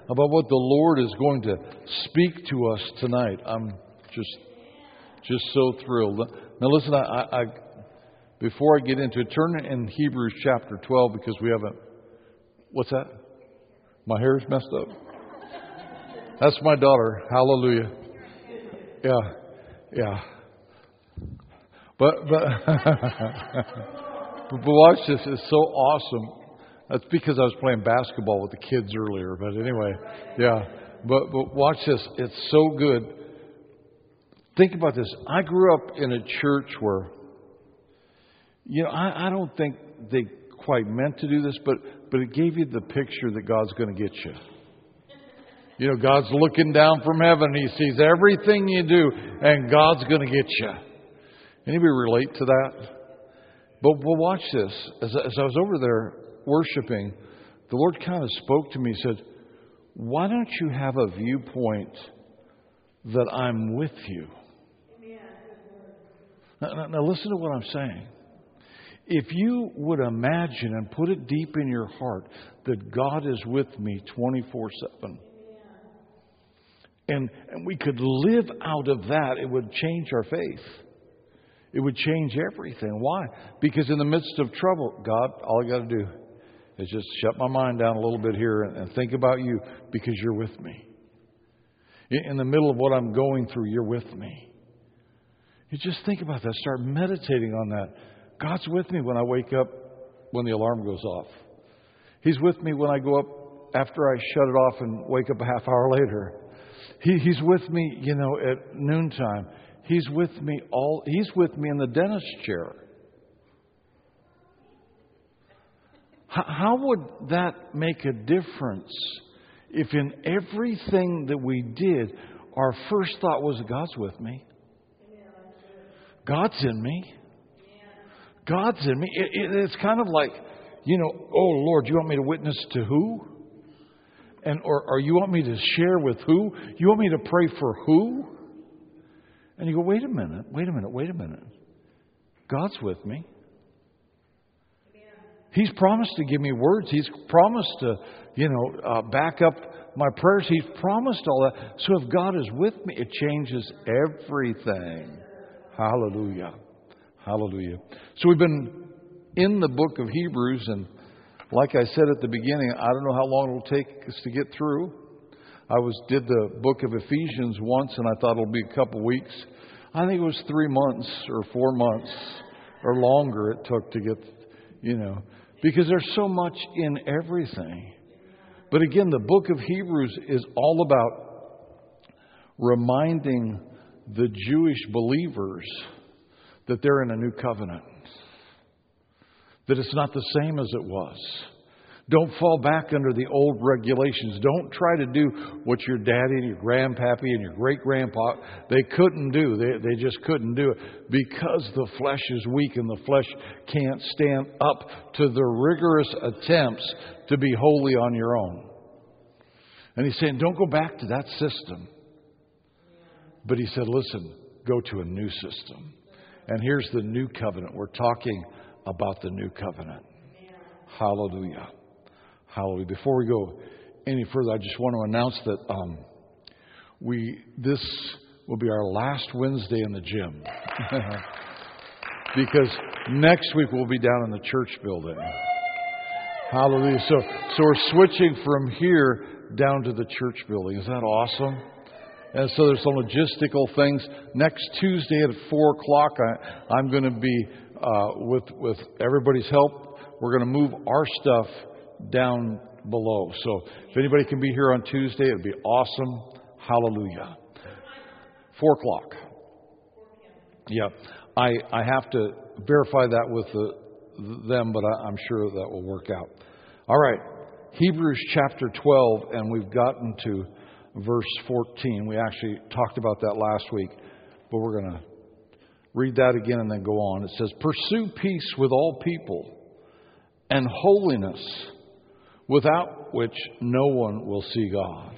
about what the Lord is going to speak to us tonight. I'm just so thrilled. Now listen, I before I get into it, turn in Hebrews chapter 12 because we haven't. What's that? My hair's messed up. That's my daughter. Hallelujah. Yeah. But watch this. It's so awesome. That's because I was playing basketball with the kids earlier. But anyway, yeah. But watch this. It's so good. Think about this. I grew up in a church where, I don't think they quite meant to do this, but it gave you the picture that God's going to get you. God's looking down from heaven. He sees everything you do, and God's going to get you. Anybody relate to that? But watch this. As I was over there worshiping, the Lord kind of spoke to me. He said, why don't you have a viewpoint that I'm with you? Now listen to what I'm saying. If you would imagine and put it deep in your heart that God is with me 24/7, and we could live out of that, it would change our faith. It would change everything. Why? Because in the midst of trouble, God, all I got to do is just shut my mind down a little bit here and think about you because you're with me. In the middle of what I'm going through, you're with me. You just think about that. Start meditating on that. God's with me when I wake up, when the alarm goes off. He's with me when I go up after I shut it off and wake up a half hour later. He's with me, at noontime. He's with me He's with me in the dentist chair. How would that make a difference if in everything that we did, our first thought was, God's with me. God's in me. God's in me. It's kind of like, oh Lord, you want me to witness to who? Or you want me to share with who? You want me to pray for who? And you go, wait a minute. God's with me. He's promised to give me words. He's promised to, back up my prayers. He's promised all that. So if God is with me, it changes everything. Hallelujah. Hallelujah. So we've been in the book of Hebrews, and like I said at the beginning, I don't know how long it will take us to get through. I did the book of Ephesians once, and I thought it'll be a couple weeks. I think it was 3 months or 4 months or longer it took to get, because there's so much in everything. But again, the book of Hebrews is all about reminding the Jewish believers that they're in a new covenant. That it's not the same as it was. Don't fall back under the old regulations. Don't try to do what your daddy and your grandpappy and your great-grandpa, they couldn't do. They just couldn't do it because the flesh is weak and the flesh can't stand up to the rigorous attempts to be holy on your own. And he's saying, don't go back to that system. But he said, listen, go to a new system. And here's the new covenant. We're talking about the new covenant. Hallelujah. Hallelujah. Before we go any further, I just want to announce that this will be our last Wednesday in the gym. Because next week we'll be down in the church building. Hallelujah. So we're switching from here down to the church building. Is that awesome? And so there's some logistical things. Next Tuesday at 4 o'clock, I'm going to be, with everybody's help, we're going to move our stuff down below. So if anybody can be here on Tuesday, it would be awesome. Hallelujah. 4 o'clock. Yeah. I have to verify that with them, but I'm sure that will work out. All right. Hebrews chapter 12, and we've gotten to verse 14. We actually talked about that last week, but we're going to read that again and then go on. It says, pursue peace with all people and holiness, without which no one will see God.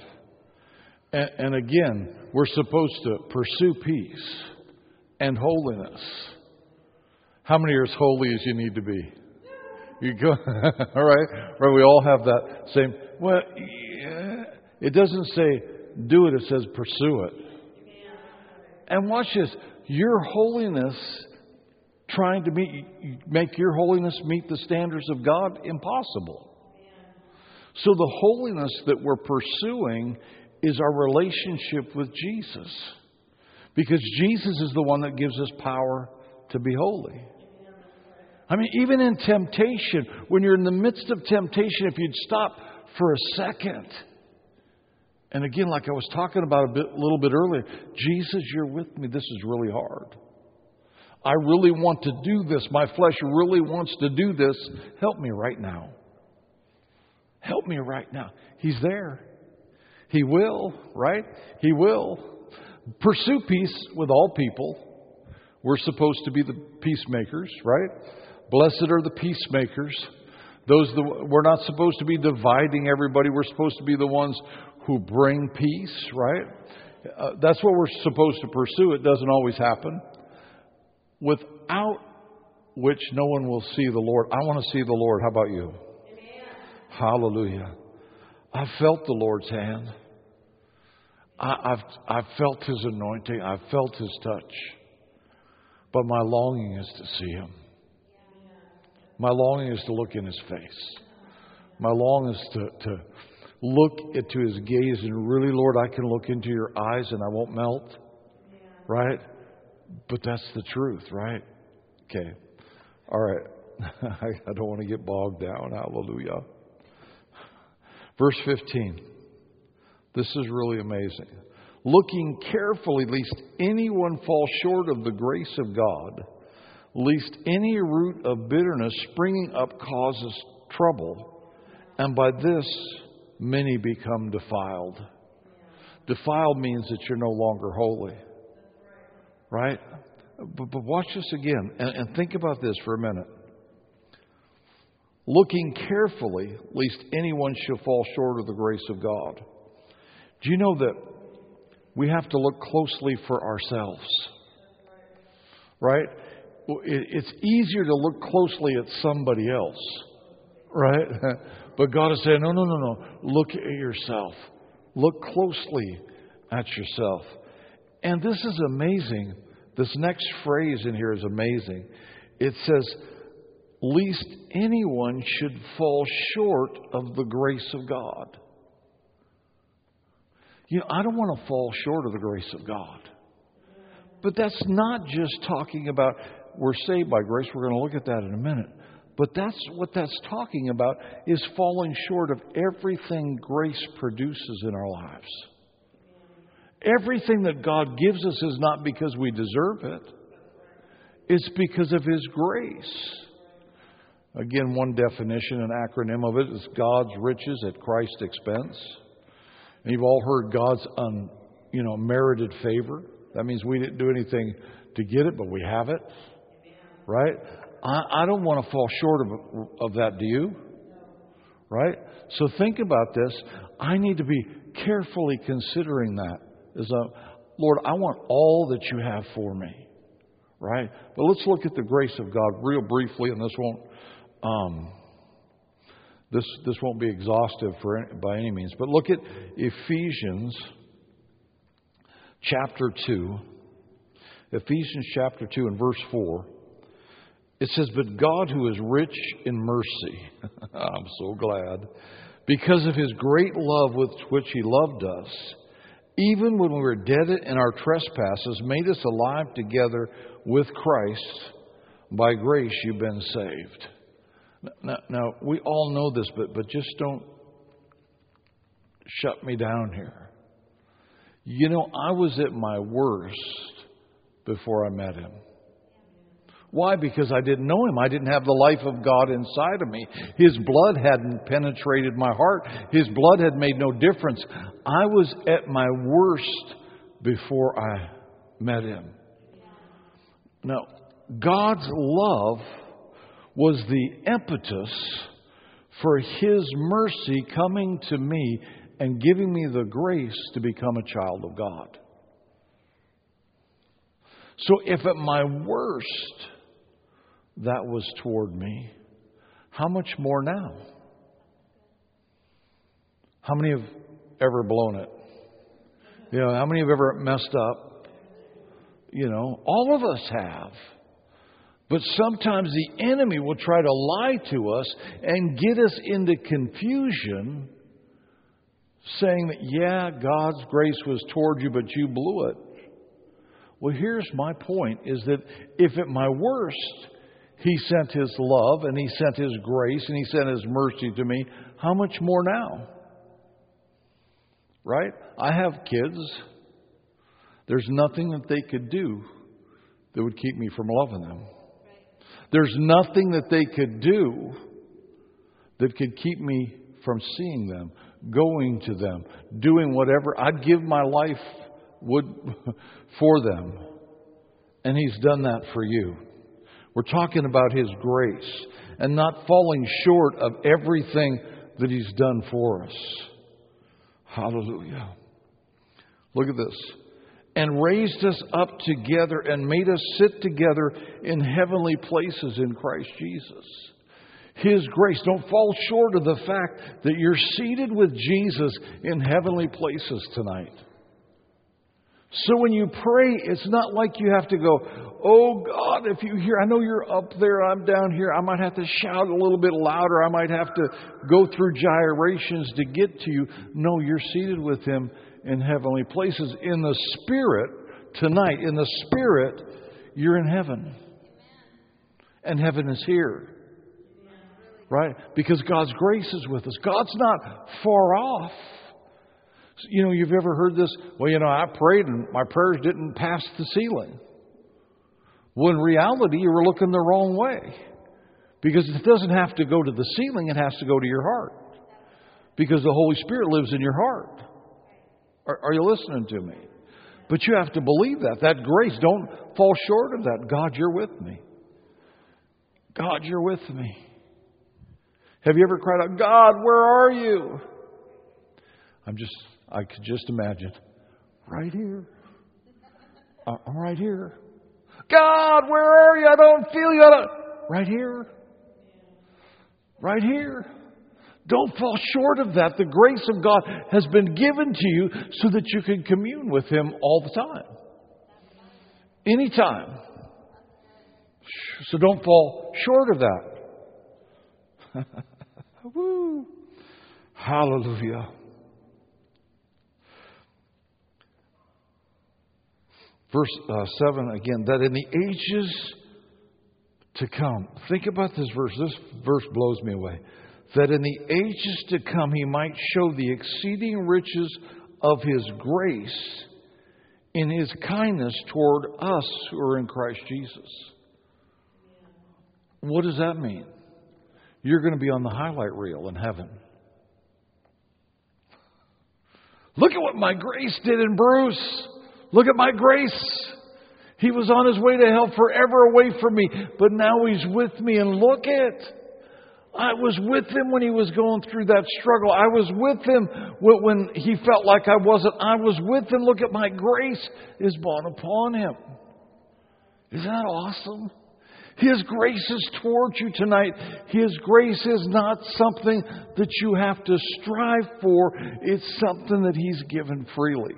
And again, we're supposed to pursue peace and holiness. How many are as holy as you need to be? You go, all right? Right? We all have that same. Well, It doesn't say do it, it says pursue it. And watch this. Your holiness, trying to make your holiness meet the standards of God, impossible. So the holiness that we're pursuing is our relationship with Jesus. Because Jesus is the one that gives us power to be holy. I mean, even in temptation, when you're in the midst of temptation, if you'd stop for a second. And again, like I was talking about a little bit earlier, Jesus, you're with me. This is really hard. I really want to do this. My flesh really wants to do this. Help me right now. Help me right now. He's there. He will, right? He will. Pursue peace with all people. We're supposed to be the peacemakers, right? Blessed are the peacemakers. We're not supposed to be dividing everybody. We're supposed to be the ones who bring peace, right? That's what we're supposed to pursue. It doesn't always happen. Without which no one will see the Lord. I want to see the Lord. How about you? Amen. Hallelujah. I felt the Lord's hand. I've felt His anointing. I've felt His touch. But my longing is to see Him. My longing is to look in His face. My longing is to look into His gaze and really, Lord, I can look into your eyes and I won't melt. Right? But that's the truth, right? Okay. All right. I don't want to get bogged down. Hallelujah. Verse 15. This is really amazing. Looking carefully, lest anyone fall short of the grace of God, lest any root of bitterness springing up causes trouble, and by this many become defiled. Defiled means that you're no longer holy. Right? But watch this again and think about this for a minute. Looking carefully, lest anyone should fall short of the grace of God. Do you know that we have to look closely for ourselves? Right? It's easier to look closely at somebody else. Right? But God is saying, no. Look at yourself. Look closely at yourself. And this is amazing. This next phrase in here is amazing. It says, lest anyone should fall short of the grace of God. You know, I don't want to fall short of the grace of God. But that's not just talking about we're saved by grace. We're going to look at that in a minute. But that's what that's talking about, is falling short of everything grace produces in our lives. Everything that God gives us is not because we deserve it. It's because of His grace. Again, one definition, an acronym of it is God's riches at Christ's expense. And you've all heard God's merited favor. That means we didn't do anything to get it, but we have it. Right? I don't want to fall short of that, do you? Right? So think about this. I need to be carefully considering that. Lord, I want all that you have for me. Right? But let's look at the grace of God real briefly, and this won't be exhaustive by any means. But look at Ephesians chapter 2. Ephesians chapter 2 and verse 4. It says, but God who is rich in mercy, I'm so glad, because of His great love with which He loved us, even when we were dead in our trespasses, made us alive together with Christ. By grace you've been saved. Now we all know this, but just don't shut me down here. You know, I was at my worst before I met Him. Why? Because I didn't know Him. I didn't have the life of God inside of me. His blood hadn't penetrated my heart. His blood had made no difference. I was at my worst before I met Him. Now, God's love was the impetus for His mercy coming to me and giving me the grace to become a child of God. So if at my worst that was toward me, how much more now? How many have ever blown it? You know, how many have ever messed up? You know, all of us have. But sometimes the enemy will try to lie to us and get us into confusion, saying that, yeah, God's grace was toward you, but you blew it. Well, here's my point, is that if at my worst, He sent His love and He sent His grace and He sent His mercy to me, how much more now? Right? I have kids. There's nothing that they could do that would keep me from loving them. There's nothing that they could do that could keep me from seeing them, going to them, doing whatever. I'd give my life for them. And He's done that for you. We're talking about His grace and not falling short of everything that He's done for us. Hallelujah. Look at this. And raised us up together and made us sit together in heavenly places in Christ Jesus. His grace. Don't fall short of the fact that you're seated with Jesus in heavenly places tonight. So when you pray, it's not like you have to go, oh God, if you hear, I know you're up there, I'm down here. I might have to shout a little bit louder. I might have to go through gyrations to get to you. No, you're seated with Him in heavenly places. In the Spirit, tonight, in the Spirit, you're in heaven. And heaven is here. Right? Because God's grace is with us. God's not far off. You know, you've ever heard this? Well, you know, I prayed and my prayers didn't pass the ceiling. Well, in reality, you were looking the wrong way. Because it doesn't have to go to the ceiling, it has to go to your heart. Because the Holy Spirit lives in your heart. Are you listening to me? But you have to believe that. That grace, don't fall short of that. God, you're with me. God, you're with me. Have you ever cried out, God, where are you? I could just imagine. Right here. I'm right here. God, where are you? I don't feel you. Right here. Right here. Don't fall short of that. The grace of God has been given to you so that you can commune with Him all the time. Anytime. So don't fall short of that. Woo. Hallelujah. Verse 7 again, that in the ages to come. Think about this verse. This verse blows me away. That in the ages to come He might show the exceeding riches of His grace in His kindness toward us who are in Christ Jesus. What does that mean? You're going to be on the highlight reel in heaven. Look at what my grace did in Bruce. Look at my grace. He was on his way to hell, forever away from me. But now He's with me. And look at, I was with Him when He was going through that struggle. I was with Him when He felt like I wasn't. I was with Him. Look at my grace is born upon Him. Isn't that awesome? His grace is towards you tonight. His grace is not something that you have to strive for. It's something that He's given freely.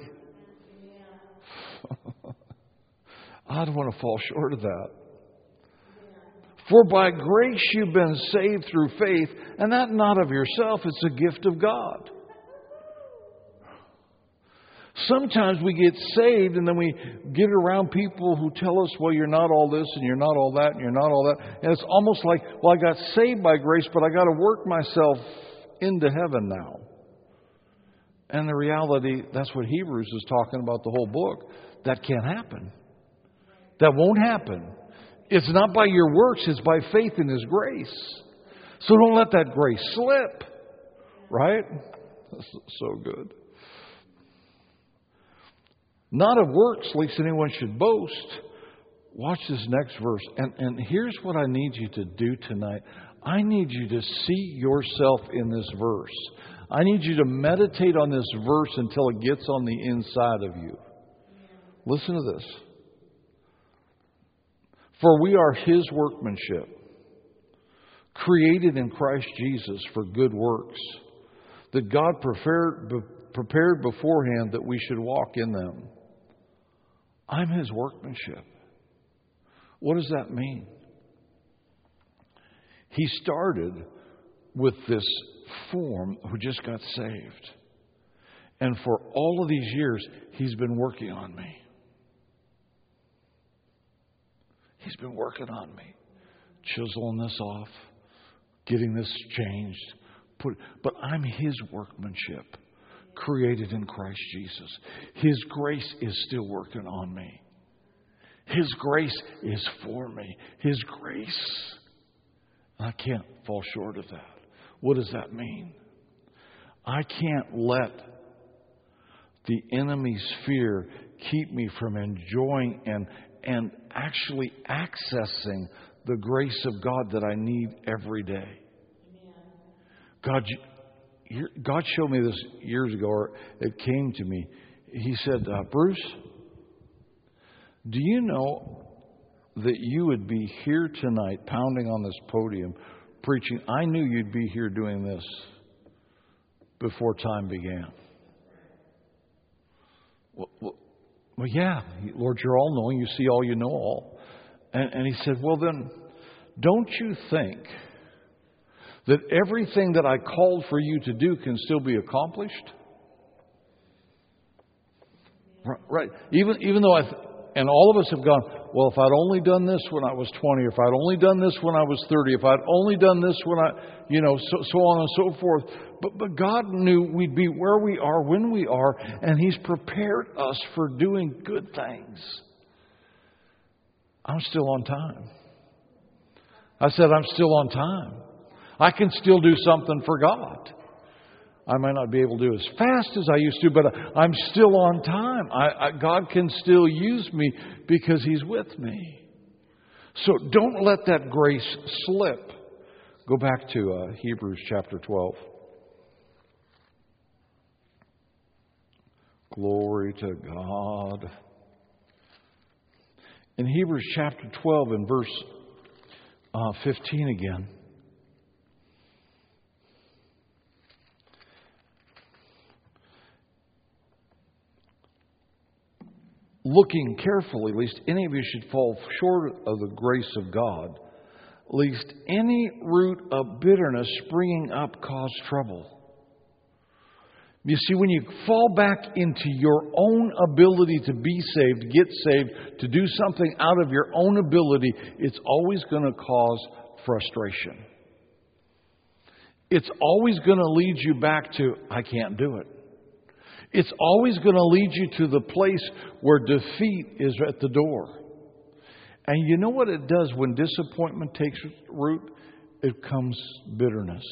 I don't want to fall short of that. For by grace you've been saved through faith, and that not of yourself, it's a gift of God. Sometimes we get saved and then we get around people who tell us, well, you're not all this and you're not all that and you're not all that. And it's almost like, well, I got saved by grace, but I got to work myself into heaven now. And the reality, that's what Hebrews is talking about the whole book. That can't happen. That won't happen. It's not by your works, it's by faith in His grace. So don't let that grace slip. Right? That's so good. Not of works, lest anyone should boast. Watch this next verse. And here's what I need you to do tonight. I need you to see yourself in this verse. I need you to meditate on this verse until it gets on the inside of you. Listen to this. For we are His workmanship, created in Christ Jesus for good works, that God prepared beforehand that we should walk in them. I'm His workmanship. What does that mean? He started with this form who just got saved. And for all of these years, He's been working on me. He's been working on me. Chiseling this off, getting this changed. But I'm His workmanship, created in Christ Jesus. His grace is still working on me. His grace is for me. His grace. I can't fall short of that. What does that mean? I can't let the enemy's fear keep me from enjoying and actually accessing the grace of God that I need every day. God showed me this years ago, or it came to me. He said, Bruce, do you know that you would be here tonight pounding on this podium preaching? I knew you'd be here doing this before time began. Well, yeah, Lord, you're all-knowing. You see all, you know all. And He said, well, then, don't you think that everything that I called for you to do can still be accomplished? Right. Even though and all of us have gone, well, if I'd only done this when I was 20, if I'd only done this when I was 30, if I'd only done this when so on and so forth. But God knew we'd be where we are when we are, and He's prepared us for doing good things. I'm still on time. I said, I'm still on time. I can still do something for God. I might not be able to do as fast as I used to, but I'm still on time. God can still use me because He's with me. So don't let that grace slip. Go back to Hebrews chapter 12. Glory to God. In Hebrews chapter 12 and verse 15 again. Looking carefully, lest any of you should fall short of the grace of God, lest any root of bitterness springing up cause trouble. You see, when you fall back into your own ability to be saved, get saved, to do something out of your own ability, it's always going to cause frustration. It's always going to lead you back to, I can't do it. It's always going to lead you to the place where defeat is at the door. And you know what it does when disappointment takes root? It comes bitterness.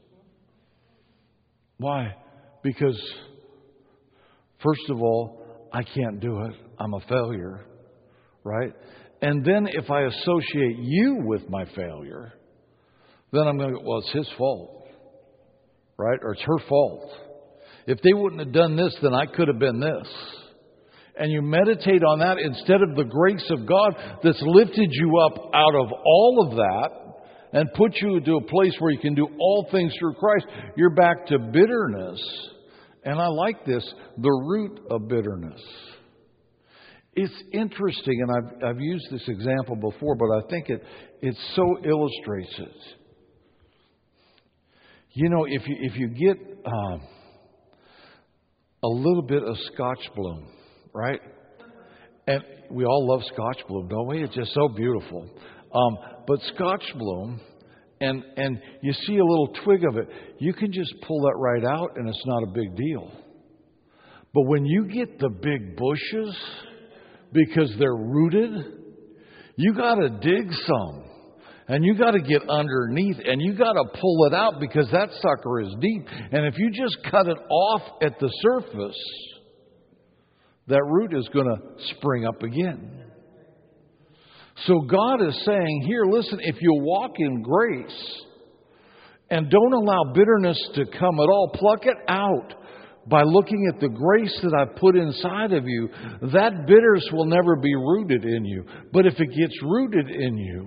Why? Because, first of all, I can't do it. I'm a failure. Right? And then if I associate you with my failure, then I'm going to go, well, it's his fault. Right? Or it's her fault. If they wouldn't have done this, then I could have been this. And you meditate on that instead of the grace of God that's lifted you up out of all of that and put you into a place where you can do all things through Christ. You're back to bitterness. And I like this, the root of bitterness. It's interesting, and I've used this example before, but I think it so illustrates it. You know, if you get a little bit of Scotch Bloom, right? And we all love Scotch Bloom, don't we? It's just so beautiful. But Scotch Bloom, and you see a little twig of it, you can just pull that right out and it's not a big deal. But when you get the big bushes, because they're rooted, you got to dig some. And you got to get underneath and you got to pull it out because that sucker is deep. And if you just cut it off at the surface, that root is going to spring up again. So God is saying here, listen, if you'll walk in grace and don't allow bitterness to come at all, pluck it out by looking at the grace that I put inside of you, that bitterness will never be rooted in you. But if it gets rooted in you,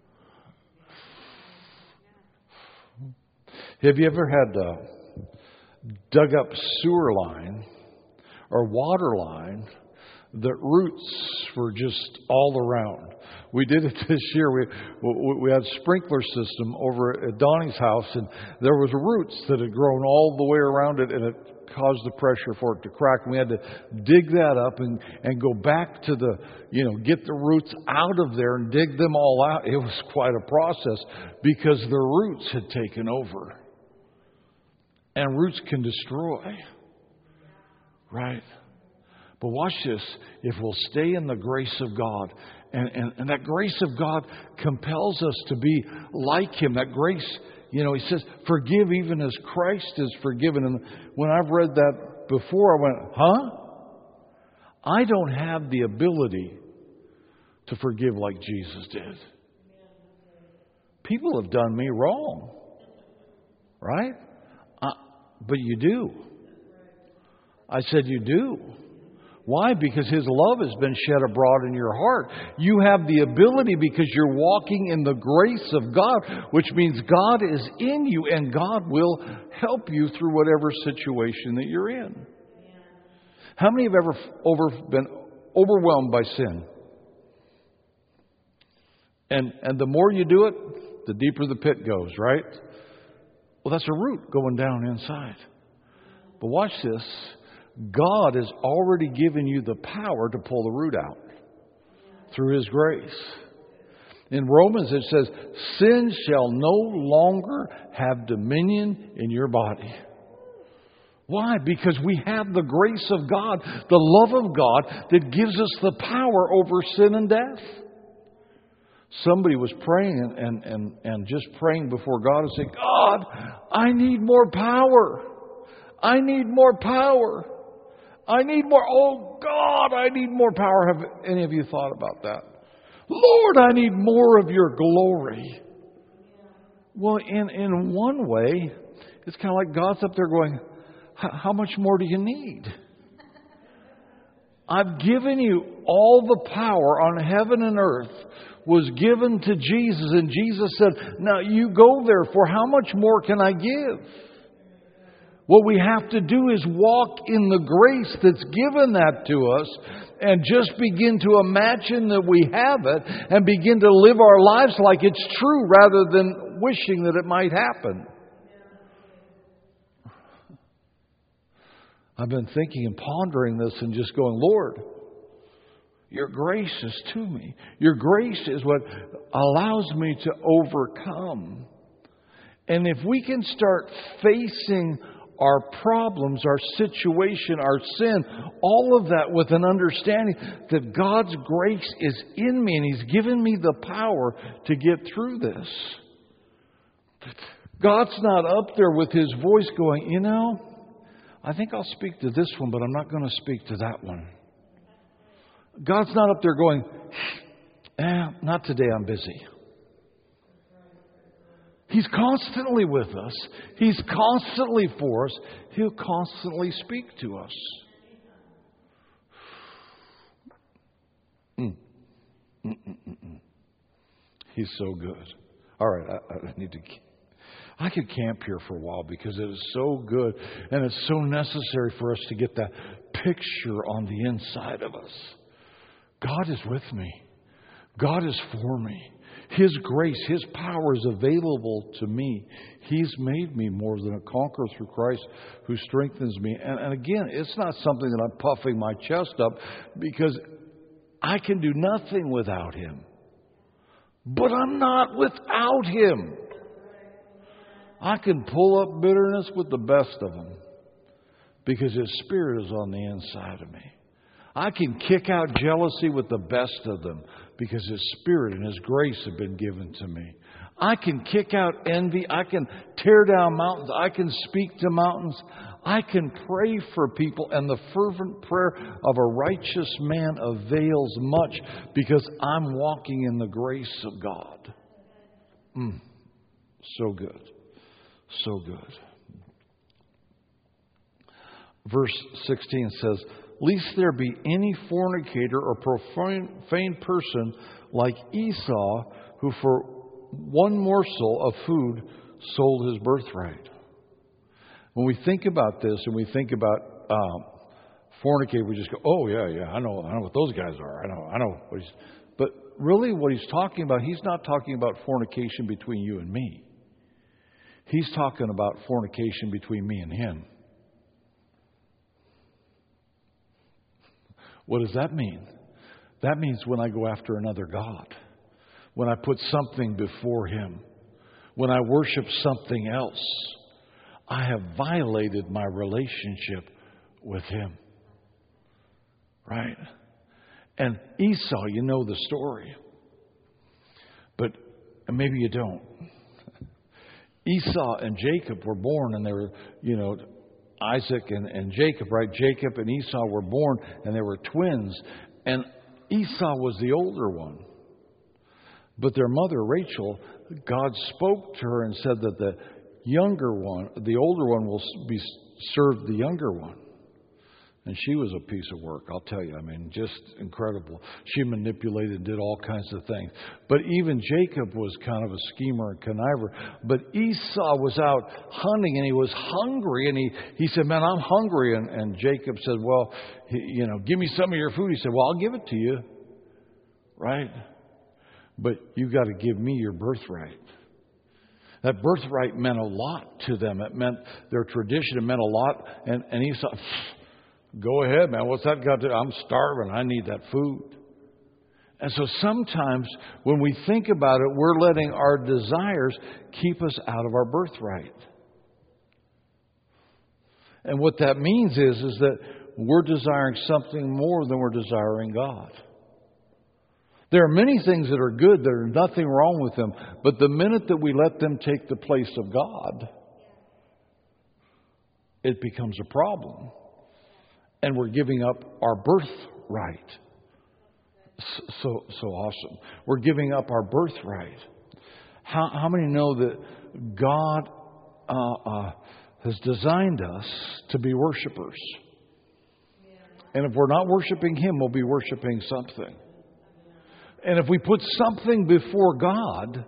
have you ever had dug up sewer line or water line, the roots were just all around. We did it this year. We had a sprinkler system over at Donnie's house, and there was roots that had grown all the way around it, and it caused the pressure for it to crack. And we had to dig that up and go back to get the roots out of there and dig them all out. It was quite a process because the roots had taken over. And roots can destroy. Right? But watch this. If we'll stay in the grace of God, and that grace of God compels us to be like Him. That grace, He says, forgive even as Christ is forgiven. And when I've read that before, I went, huh? I don't have the ability to forgive like Jesus did. People have done me wrong. Right? But you do. I said you do. Why? Because His love has been shed abroad in your heart. You have the ability because you're walking in the grace of God, which means God is in you and God will help you through whatever situation that you're in. How many have ever been overwhelmed by sin? And the more you do it, the deeper the pit goes, right? Well, that's a root going down inside. But watch this. God has already given you the power to pull the root out through His grace. In Romans it says, sin shall no longer have dominion in your body. Why? Because we have the grace of God, the love of God that gives us the power over sin and death. Somebody was praying and just praying before God and saying, God, I need more power. I need more power. I need more. Oh, God, I need more power. Have any of you thought about that? Lord, I need more of your glory. Well, in one way, it's kind of like God's up there going, how much more do you need? I've given you all the power on heaven and earth was given to Jesus. And Jesus said, now you go therefore, how much more can I give? What we have to do is walk in the grace that's given that to us and just begin to imagine that we have it and begin to live our lives like it's true rather than wishing that it might happen. I've been thinking and pondering this and just going, Lord, your grace is to me. Your grace is what allows me to overcome. And if we can start facing our problems, our situation, our sin, all of that with an understanding that God's grace is in me and He's given me the power to get through this. God's not up there with His voice going, I think I'll speak to this one, but I'm not going to speak to that one. God's not up there going, not today, I'm busy. He's constantly with us. He's constantly for us. He'll constantly speak to us. He's so good. All right, I could camp here for a while because it is so good and it's so necessary for us to get that picture on the inside of us. God is with me. God is for me. His grace, His power is available to me. He's made me more than a conqueror through Christ who strengthens me. And again, it's not something that I'm puffing my chest up because I can do nothing without Him. But I'm not without Him. I can pull up bitterness with the best of them because His Spirit is on the inside of me. I can kick out jealousy with the best of them because His Spirit and His grace have been given to me. I can kick out envy. I can tear down mountains. I can speak to mountains. I can pray for people. And the fervent prayer of a righteous man avails much because I'm walking in the grace of God. So good. So good. Verse 16 says, lest there be any fornicator or profane person like Esau, who for one morsel of food sold his birthright. When we think about this and we think about fornicate, we just go, oh, yeah, I know what those guys are. I know what he's... But really what he's talking about, he's not talking about fornication between you and me. He's talking about fornication between me and him. What does that mean? That means when I go after another god, when I put something before him, when I worship something else, I have violated my relationship with him. Right? And Esau, you know the story. But maybe you don't. Esau and Jacob were born, and they were, Isaac and Jacob, right? Jacob and Esau were born, and they were twins. And Esau was the older one. But their mother, Rachel, God spoke to her and said that the older one will be served the younger one. And she was a piece of work, I'll tell you. I mean, just incredible. She manipulated, did all kinds of things. But even Jacob was kind of a schemer and conniver. But Esau was out hunting, and he was hungry. And he said, man, I'm hungry. And Jacob said, well, give me some of your food. He said, well, I'll give it to you. Right? But you got to give me your birthright. That birthright meant a lot to them. It meant their tradition. It meant a lot. And Esau... Go ahead, man. What's that got to do? I'm starving. I need that food. And so sometimes when we think about it, we're letting our desires keep us out of our birthright. And what that means is that we're desiring something more than we're desiring God. There are many things that are good. There's nothing wrong with them. But the minute that we let them take the place of God, it becomes a problem. And we're giving up our birthright. So awesome. We're giving up our birthright. How many know that God has designed us to be worshipers? And if we're not worshiping Him, we'll be worshiping something. And if we put something before God,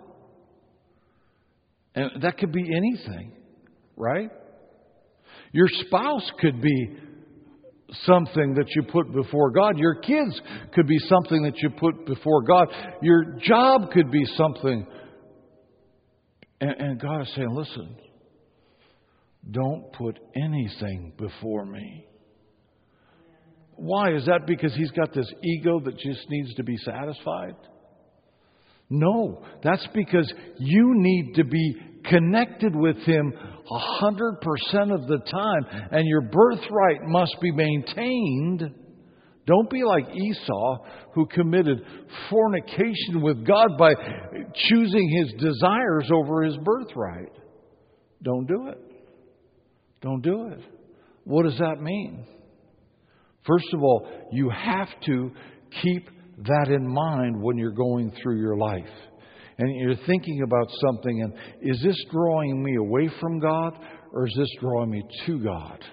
and that could be anything, right? Your spouse could be something that you put before God. Your kids could be something that you put before God. Your job could be something. And God is saying, listen, don't put anything before me. Why? Is that because He's got this ego that just needs to be satisfied? No, that's because you need to be connected with Him 100% of the time, and your birthright must be maintained. Don't be like Esau, who committed fornication with God by choosing his desires over his birthright. Don't do it. Don't do it. What does that mean? First of all, you have to keep that in mind when you're going through your life. And you're thinking about something, and is this drawing me away from God, or is this drawing me to God?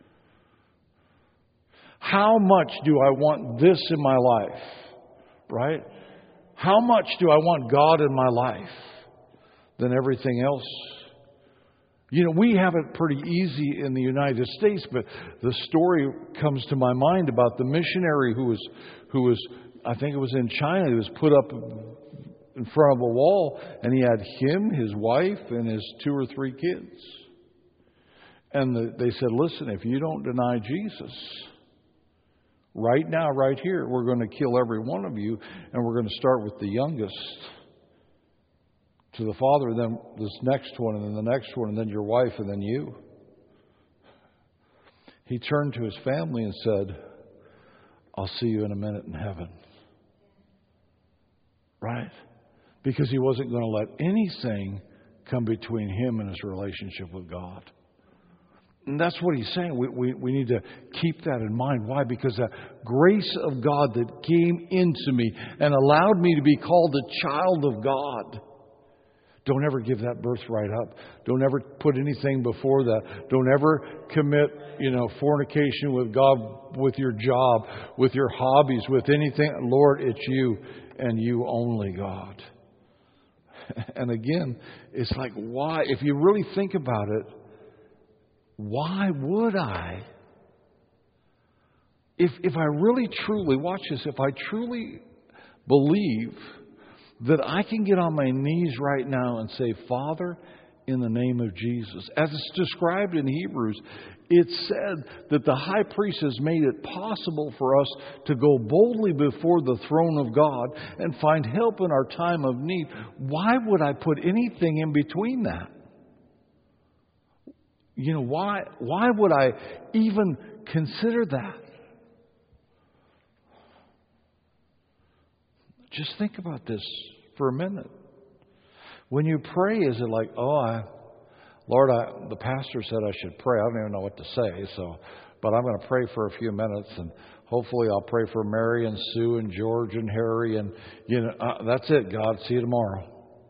How much do I want this in my life? Right? How much do I want God in my life than everything else? You know, we have it pretty easy in the United States, but the story comes to my mind about the missionary who was, I think it was in China, he was put up in front of a wall, and he had him, his wife, and his 2 or 3 kids. And they said, listen, if you don't deny Jesus, right now, right here, we're going to kill every one of you, and we're going to start with the youngest to the father, and then this next one, and then the next one, and then your wife, and then you. He turned to his family and said, I'll see you in a minute in heaven. Right? Because he wasn't going to let anything come between him and his relationship with God. And that's what he's saying. We need to keep that in mind. Why? Because the grace of God that came into me and allowed me to be called a child of God. Don't ever give that birthright up. Don't ever put anything before that. Don't ever commit, fornication with God, with your job, with your hobbies, with anything. Lord, it's you and you only, God. And again, it's like, why? If you really think about it, why would I? If I really truly, watch this, if I truly believe that I can get on my knees right now and say, Father, in the name of Jesus. As it's described in Hebrews, it said that the high priest has made it possible for us to go boldly before the throne of God and find help in our time of need. Why would I put anything in between that? You know, why would I even consider that? Just think about this for a minute. When you pray, is it like, Lord, the pastor said I should pray. I don't even know what to say, but I'm going to pray for a few minutes, and hopefully I'll pray for Mary and Sue and George and Harry, and that's it, God. See you tomorrow.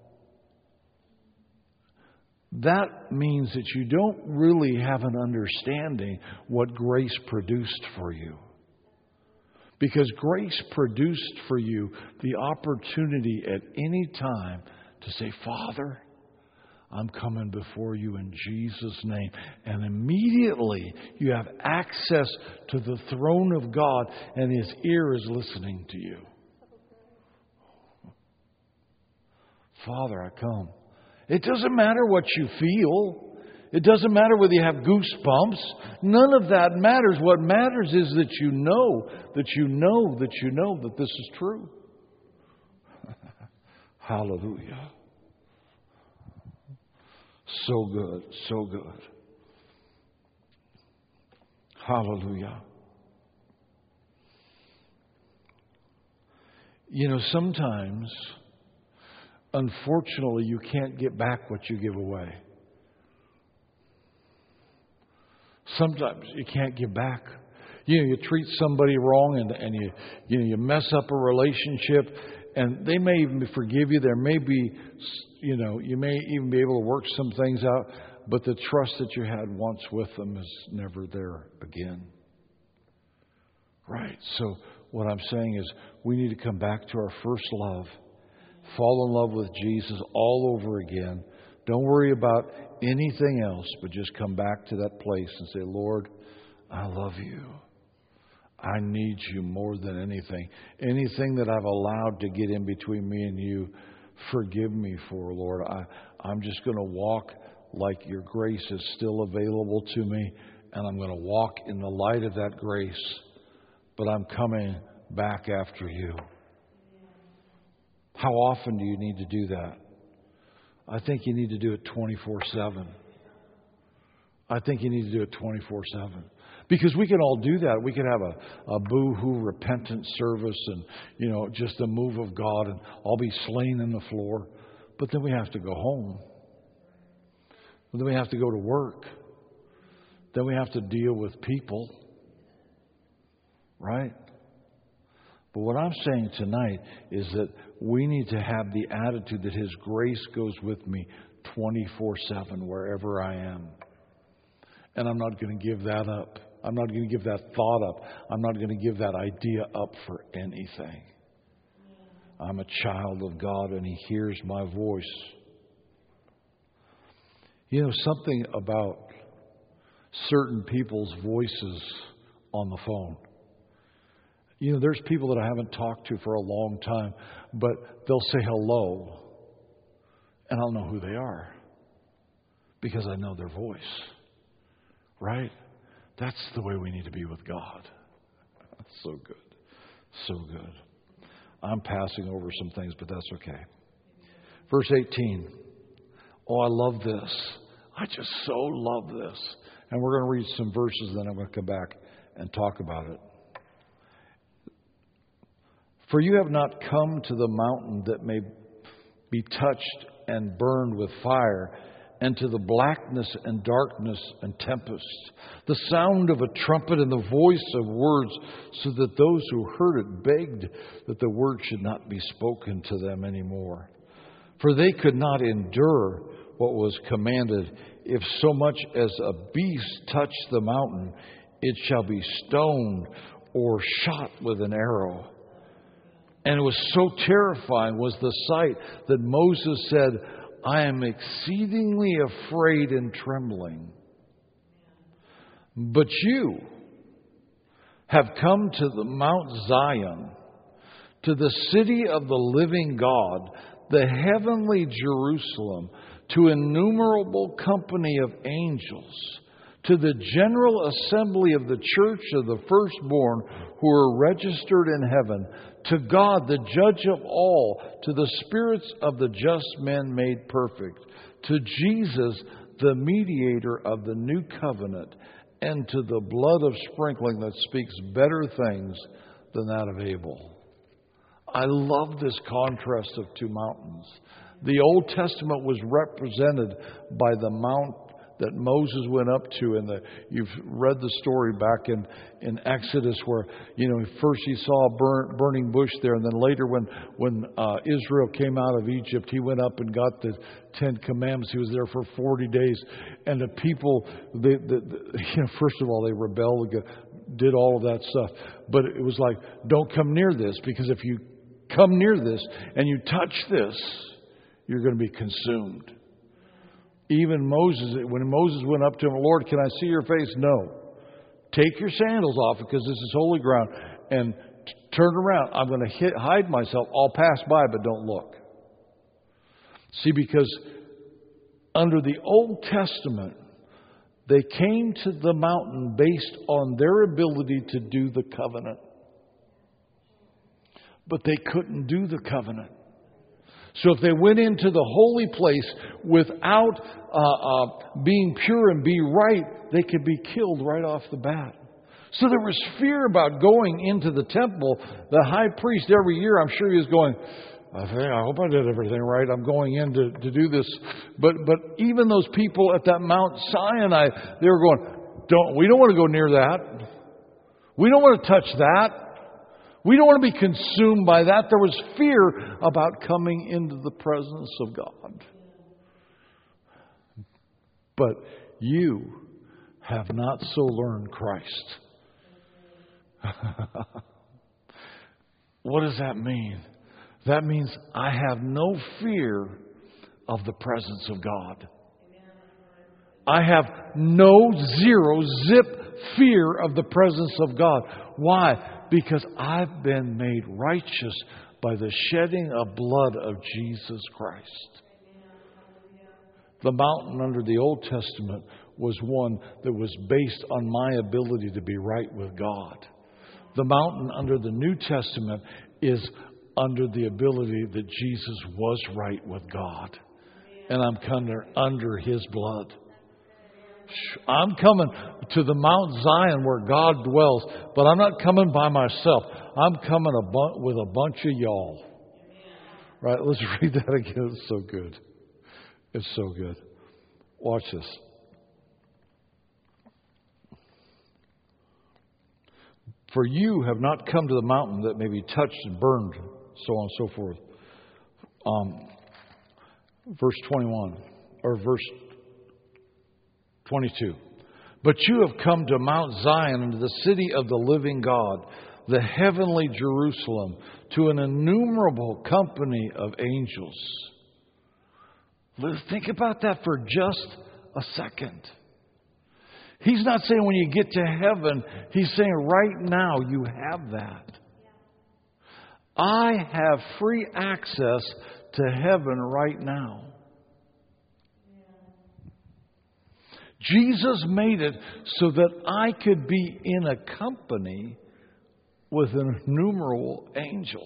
That means that you don't really have an understanding what grace produced for you. Because grace produced for you the opportunity at any time to say, Father, I'm coming before you in Jesus' name. And immediately you have access to the throne of God, and His ear is listening to you. Father, I come. It doesn't matter what you feel. It doesn't matter whether you have goosebumps. None of that matters. What matters is that you know that this is true. Hallelujah. So good, so good. Hallelujah. You know, sometimes, unfortunately, you can't get back what you give away. Sometimes you can't give back. You treat somebody wrong and you mess up a relationship, and they may even forgive you. There may be, you may even be able to work some things out, but the trust that you had once with them is never there again. Right. So what I'm saying is we need to come back to our first love, fall in love with Jesus all over again. Don't worry about anything else, but just come back to that place and say, Lord, I love you. I need you more than anything. Anything that I've allowed to get in between me and you, forgive me for, Lord. I'm just going to walk like your grace is still available to me, and I'm going to walk in the light of that grace, but I'm coming back after you. How often do you need to do that? I think you need to do it 24/7. I think you need to do it 24/7. Because we can all do that. We could have a boo-hoo repentant service and, just the move of God, and all be slain in the floor. But then we have to go home. Then we have to go to work. Then we have to deal with people. Right? But what I'm saying tonight is that we need to have the attitude that His grace goes with me 24/7 wherever I am. And I'm not going to give that up. I'm not going to give that thought up. I'm not going to give that idea up for anything. I'm a child of God, and He hears my voice. Something about certain people's voices on the phone. There's people that I haven't talked to for a long time, but they'll say hello, and I'll know who they are because I know their voice. Right? That's the way we need to be with God. That's so good. So good. I'm passing over some things, but that's okay. Verse 18. Oh, I love this. I just so love this. And we're going to read some verses, then I'm going to come back and talk about it. For you have not come to the mountain that may be touched and burned with fire, and to the blackness and darkness and tempest, the sound of a trumpet and the voice of words, so that those who heard it begged that the word should not be spoken to them anymore. For they could not endure what was commanded. If so much as a beast touch the mountain, it shall be stoned or shot with an arrow. And it was so terrifying was the sight that Moses said, I am exceedingly afraid and trembling. But you have come to the Mount Zion, to the city of the living God, the heavenly Jerusalem, to innumerable company of angels, to the general assembly of the church of the firstborn who are registered in heaven, to God, the judge of all, to the spirits of the just men made perfect, to Jesus, the mediator of the new covenant, and to the blood of sprinkling that speaks better things than that of Abel. I love this contrast of two mountains. The Old Testament was represented by the mount that Moses went up to, and you've read the story back in Exodus where, first he saw a burning bush there, and then later when Israel came out of Egypt, he went up and got the 10 Commandments. He was there for 40 days, and the people, first of all, they rebelled, did all of that stuff, but it was like, don't come near this, because if you come near this and you touch this, you're going to be consumed. Even Moses, when Moses went up to him, Lord, can I see your face? No. Take your sandals off because this is holy ground and turn around. I'm going to hide myself. I'll pass by, but don't look. See, because under the Old Testament, they came to the mountain based on their ability to do the covenant. But they couldn't do the covenant. So if they went into the holy place without being pure and be right, they could be killed right off the bat. So there was fear about going into the temple. The high priest every year, I'm sure he was going, I hope I did everything right. I'm going in to do this. But even those people at that Mount Sinai, they were going, we don't want to go near that. We don't want to touch that. We don't want to be consumed by that. There was fear about coming into the presence of God. But you have not so learned Christ. What does that mean? That means I have no fear of the presence of God. I have no zip fear of the presence of God. Why? Because I've been made righteous by the shedding of blood of Jesus Christ. The mountain under the Old Testament was one that was based on my ability to be right with God. The mountain under the New Testament is under the ability that Jesus was right with God. And I'm under His blood. I'm coming to the Mount Zion where God dwells, but I'm not coming by myself. I'm coming with a bunch of y'all. Right, let's read that again. It's so good. It's so good. Watch this. For you have not come to the mountain that may be touched and burned, so on and so forth. Verse 21, or verse 22. But you have come to Mount Zion and to the city of the living God, the heavenly Jerusalem, to an innumerable company of angels. Let's think about that for just a second. He's not saying when you get to heaven, He's saying right now you have that. I have free access to heaven right now. Jesus made it so that I could be in a company with innumerable angels.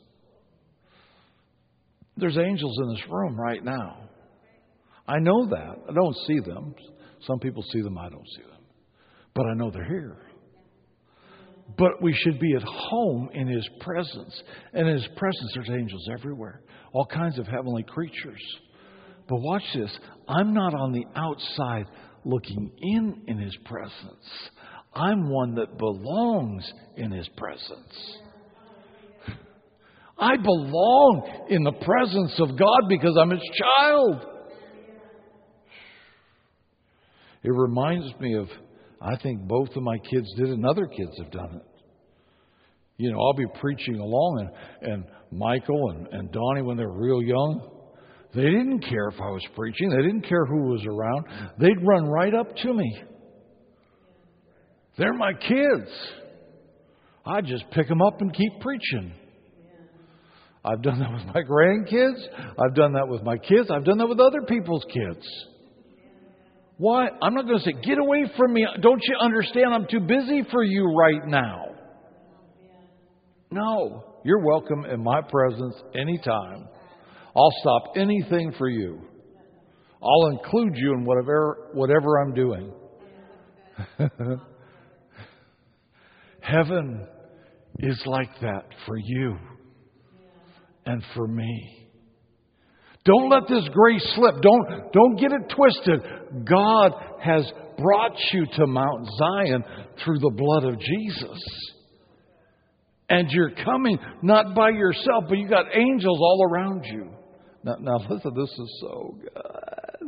There's angels in this room right now. I know that. I don't see them. Some people see them, I don't see them. But I know they're here. But we should be at home in His presence. And in His presence, there's angels everywhere. All kinds of heavenly creatures. But watch this. I'm not on the outside looking in His presence. I'm one that belongs in His presence. I belong in the presence of God because I'm His child. It reminds me of, I think both of my kids did it and other kids have done it. You know, I'll be preaching along and Michael and Donnie, when they were real young, they didn't care if I was preaching. They didn't care who was around. They'd run right up to me. They're my kids. I just pick them up and keep preaching. I've done that with my grandkids. I've done that with my kids. I've done that with other people's kids. Why? I'm not going to say, get away from me. Don't you understand? I'm too busy for you right now. No, you're welcome in my presence anytime. I'll stop anything for you. I'll include you in whatever I'm doing. Heaven is like that for you and for me. Don't let this grace slip. Don't get it twisted. God has brought you to Mount Zion through the blood of Jesus. And you're coming not by yourself, but you got angels all around you. Now listen, this is so good.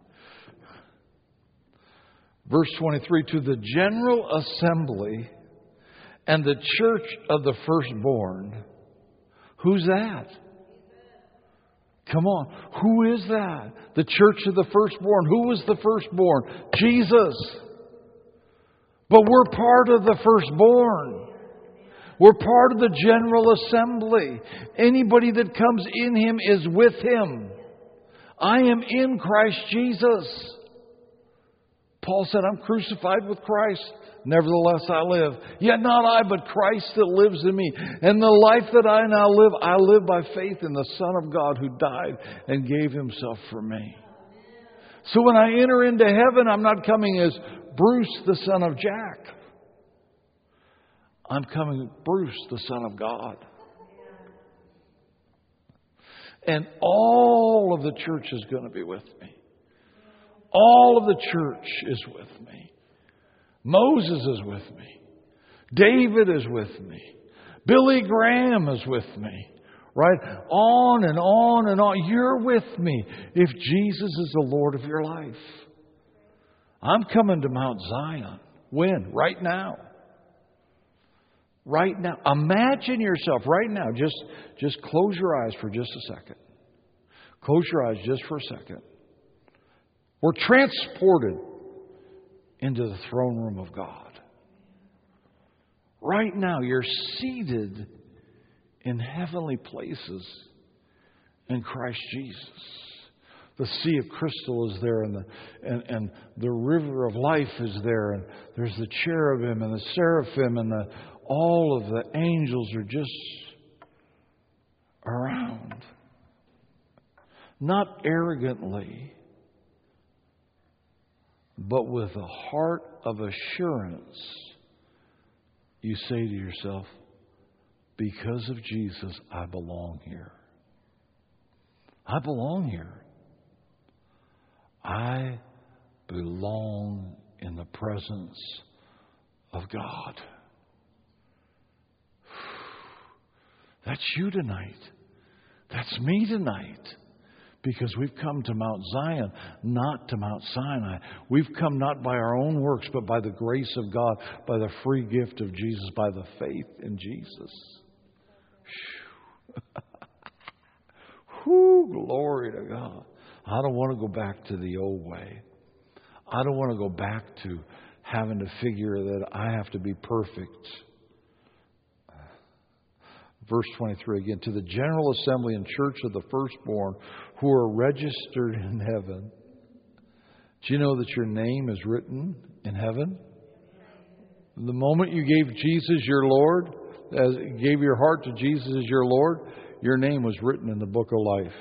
Verse 23, to the general assembly and the church of the firstborn. Who's that? Come on. Who is that? The church of the firstborn. Who was the firstborn? Jesus. But we're part of the firstborn. We're part of the general assembly. Anybody that comes in Him is with Him. I am in Christ Jesus. Paul said, I'm crucified with Christ. Nevertheless, I live. Yet not I, but Christ that lives in me. And the life that I now live, I live by faith in the Son of God who died and gave Himself for me. So when I enter into heaven, I'm not coming as Bruce, the son of Jack. I'm coming Bruce, the Son of God. And all of the church is going to be with me. All of the church is with me. Moses is with me. David is with me. Billy Graham is with me. Right? On and on and on. You're with me if Jesus is the Lord of your life. I'm coming to Mount Zion. When? Right now. Right now. Imagine yourself right now. Just close your eyes for just a second. Close your eyes just for a second. We're transported into the throne room of God. Right now, you're seated in heavenly places in Christ Jesus. The sea of crystal is there, and the river of life is there, and there's the cherubim and the seraphim, and all of the angels are just around. Not arrogantly, but with a heart of assurance, you say to yourself, because of Jesus, I belong here. I belong here. I belong in the presence of God. That's you tonight. That's me tonight. Because we've come to Mount Zion, not to Mount Sinai. We've come not by our own works, but by the grace of God, by the free gift of Jesus, by the faith in Jesus. Whew, glory to God. I don't want to go back to the old way. I don't want to go back to having to figure that I have to be perfect. Verse 23 again, to the general assembly and church of the firstborn who are registered in heaven. Do you know that your name is written in heaven? The moment you gave Jesus your Lord, gave your heart to Jesus as your Lord, your name was written in the book of life.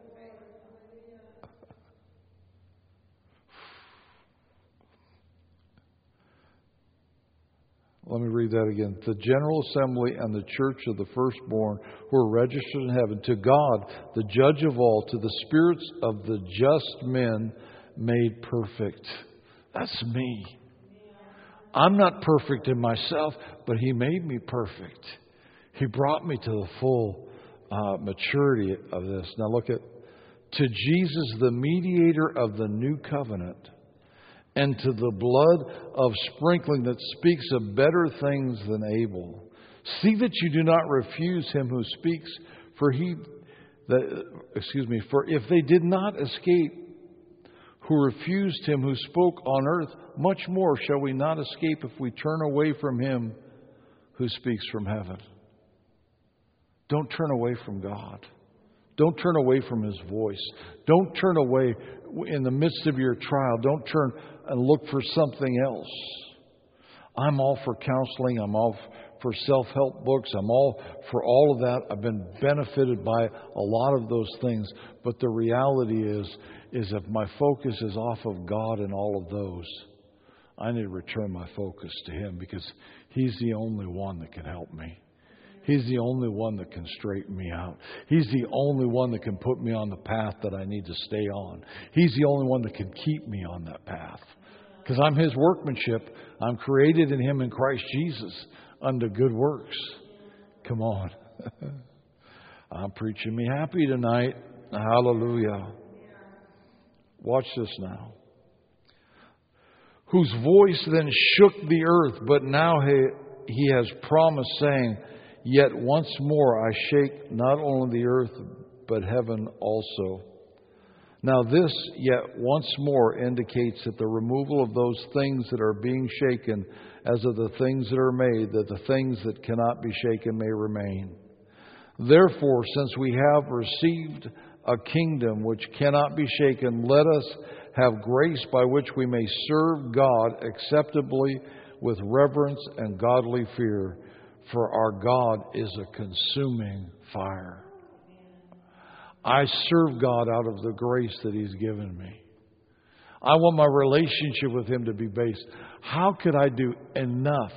Let me read that again. The general assembly and the church of the firstborn who are registered in heaven, to God, the judge of all, to the spirits of the just men made perfect. That's me. I'm not perfect in myself, but He made me perfect. He brought me to the full maturity of this. Now look at, to Jesus, the mediator of the new covenant, and to the blood of sprinkling that speaks of better things than Abel. See that you do not refuse him who speaks, for if they did not escape who refused him who spoke on earth, much more shall we not escape if we turn away from him who speaks from heaven. Don't turn away from God. Don't turn away from His voice. Don't turn away in the midst of your trial. Don't turn and look for something else. I'm all for counseling. I'm all for self-help books. I'm all for all of that. I've been benefited by a lot of those things. But the reality is if my focus is off of God and all of those, I need to return my focus to Him, because He's the only one that can help me. He's the only one that can straighten me out. He's the only one that can put me on the path that I need to stay on. He's the only one that can keep me on that path. Because I'm His workmanship. I'm created in Him in Christ Jesus unto good works. Come on. I'm preaching me happy tonight. Hallelujah. Watch this now. Whose voice then shook the earth, but now He has promised, saying, Yet once more I shake not only the earth, but heaven also. Now this, yet once more, indicates that the removal of those things that are being shaken, as of the things that are made, that the things that cannot be shaken may remain. Therefore, since we have received a kingdom which cannot be shaken, let us have grace by which we may serve God acceptably with reverence and godly fear. For our God is a consuming fire. I serve God out of the grace that He's given me. I want my relationship with Him to be based. How could I do enough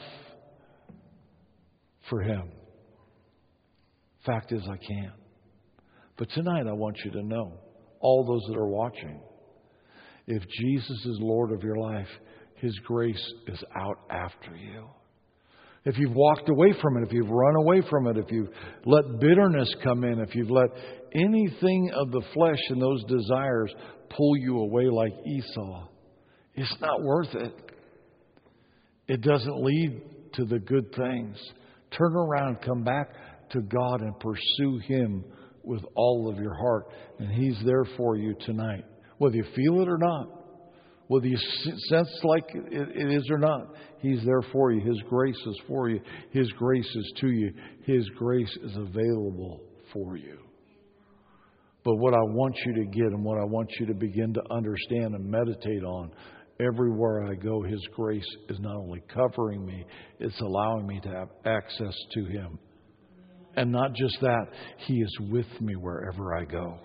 for Him? Fact is, I can't. But tonight I want you to know, all those that are watching, if Jesus is Lord of your life, His grace is out after you. If you've walked away from it, if you've run away from it, if you've let bitterness come in, if you've let anything of the flesh and those desires pull you away like Esau, it's not worth it. It doesn't lead to the good things. Turn around, come back to God and pursue Him with all of your heart. And He's there for you tonight, whether you feel it or not. Whether you sense like it is or not, He's there for you. His grace is for you. His grace is to you. His grace is available for you. But what I want you to get and what I want you to begin to understand and meditate on, everywhere I go, His grace is not only covering me, it's allowing me to have access to Him. And not just that, He is with me wherever I go.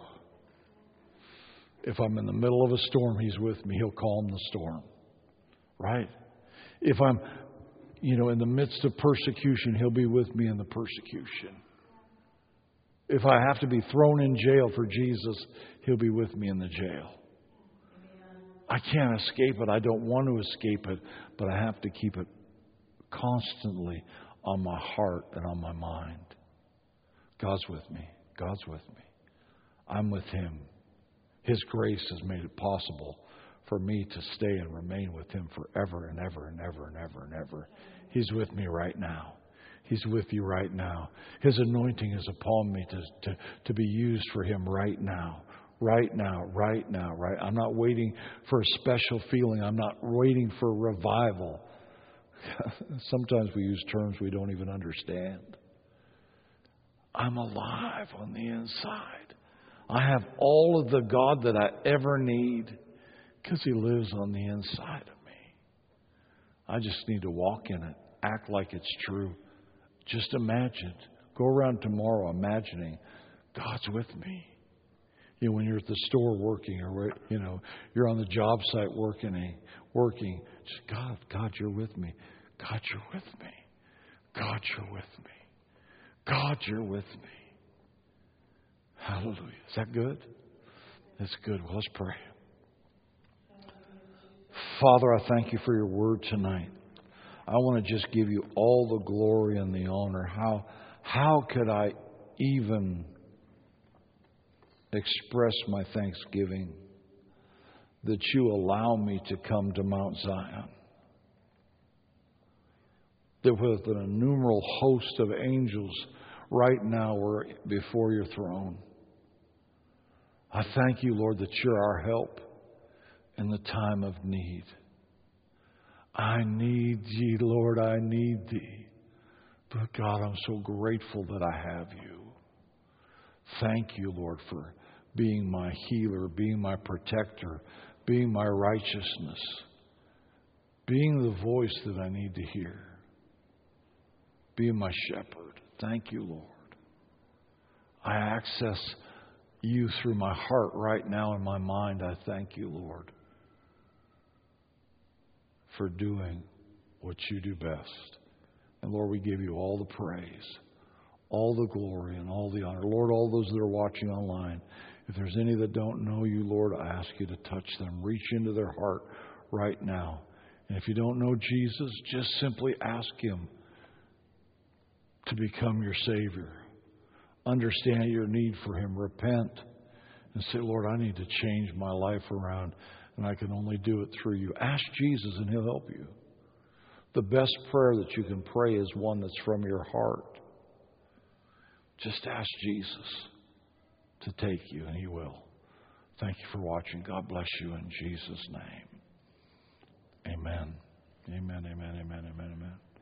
If I'm in the middle of a storm, He's with me. He'll calm the storm. Right? If I'm, in the midst of persecution, He'll be with me in the persecution. If I have to be thrown in jail for Jesus, He'll be with me in the jail. I can't escape it. I don't want to escape it, but I have to keep it constantly on my heart and on my mind. God's with me. God's with me. I'm with Him. His grace has made it possible for me to stay and remain with Him forever and ever and ever and ever and ever. He's with me right now. He's with you right now. His anointing is upon me to be used for Him right now. Right now, right now, right. I'm not waiting for a special feeling. I'm not waiting for revival. Sometimes we use terms we don't even understand. I'm alive on the inside. I have all of the God that I ever need because He lives on the inside of me. I just need to walk in it, act like it's true. Just imagine. Go around tomorrow imagining God's with me. When you're at the store working or, you're on the job site working. Just, God, you're with me. God, you're with me. God, you're with me. God, you're with me. Hallelujah. Is that good? That's good. Well, let's pray. Father, I thank You for Your word tonight. I want to just give You all the glory and the honor. How could I even express my thanksgiving that You allow me to come to Mount Zion? That with an innumerable host of angels right now we're before Your throne. I thank You, Lord, that You're our help in the time of need. I need Thee, Lord, I need Thee. But God, I'm so grateful that I have You. Thank You, Lord, for being my healer, being my protector, being my righteousness, being the voice that I need to hear, being my shepherd. Thank You, Lord. I access You through my heart right now in my mind. I thank You, Lord, for doing what You do best. And Lord, we give You all the praise, all the glory, and all the honor. Lord, all those that are watching online, if there's any that don't know You, Lord, I ask You to touch them. Reach into their heart right now. And if you don't know Jesus, just simply ask Him to become your Savior. Understand your need for Him. Repent and say, Lord, I need to change my life around, and I can only do it through You. Ask Jesus and He'll help you. The best prayer that you can pray is one that's from your heart. Just ask Jesus to take you, and He will. Thank you for watching. God bless you in Jesus' name. Amen. Amen, amen, amen, amen, amen.